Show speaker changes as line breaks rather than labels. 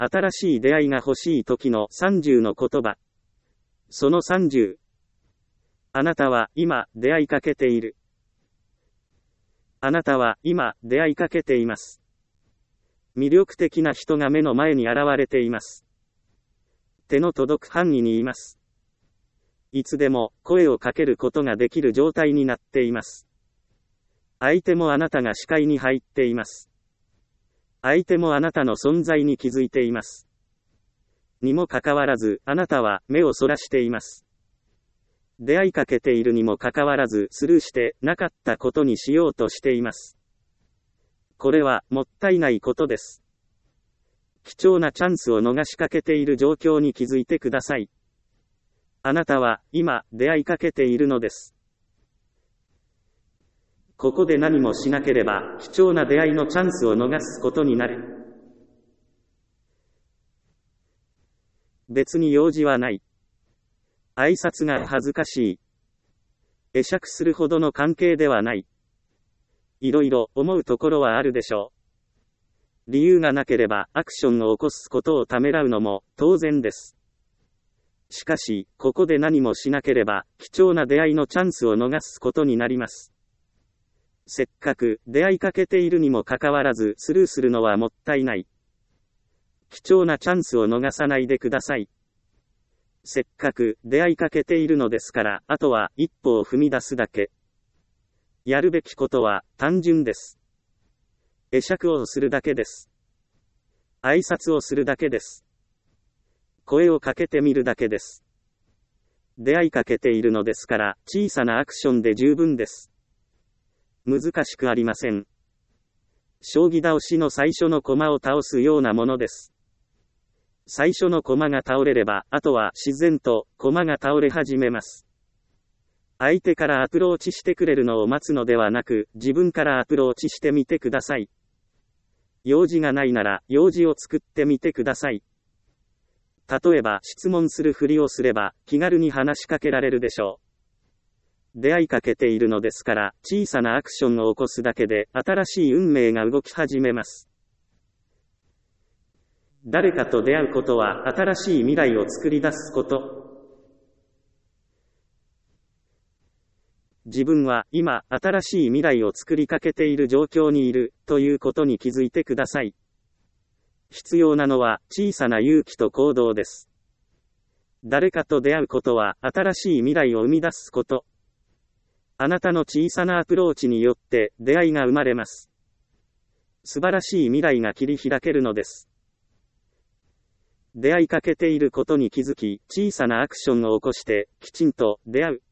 新しい出会いが欲しい時の30の言葉。その30。あなたは今出会いかけている。あなたは今出会いかけています。魅力的な人が目の前に現れています。手の届く範囲にいます。いつでも声をかけることができる状態になっています。相手もあなたが視界に入っています。相手もあなたの存在に気づいています。にもかかわらず、あなたは目をそらしています。出会いかけているにもかかわらず、スルーしてなかったことにしようとしています。これはもったいないことです。貴重なチャンスを逃しかけている状況に気づいてください。あなたは今出会いかけているのです。ここで何もしなければ貴重な出会いのチャンスを逃すことになる。別に用事はない。挨拶が恥ずかしい。会釈するほどの関係ではない。いろいろ思うところはあるでしょう。理由がなければアクションを起こすことをためらうのも当然です。しかし、ここで何もしなければ貴重な出会いのチャンスを逃すことになります。せっかく出会いかけているにもかかわらずスルーするのはもったいない。貴重なチャンスを逃さないでください。せっかく出会いかけているのですから、あとは一歩を踏み出すだけ。やるべきことは単純です。会釈をするだけです。挨拶をするだけです。声をかけてみるだけです。出会いかけているのですから、小さなアクションで十分です。難しくありません。将棋倒しの最初の駒を倒すようなものです。最初の駒が倒れれば、あとは自然と駒が倒れ始めます。相手からアプローチしてくれるのを待つのではなく、自分からアプローチしてみてください。用事がないなら、用事を作ってみてください。例えば、質問するふりをすれば、気軽に話しかけられるでしょう。出会いかけているのですから、小さなアクションを起こすだけで、新しい運命が動き始めます。誰かと出会うことは、新しい未来を作り出すこと。自分は今、新しい未来を作りかけている状況にいる、ということに気づいてください。必要なのは、小さな勇気と行動です。誰かと出会うことは、新しい未来を生み出すこと。あなたの小さなアプローチによって、出会いが生まれます。素晴らしい未来が切り開けるのです。出会いかけていることに気づき、小さなアクションを起こして、きちんと出会う。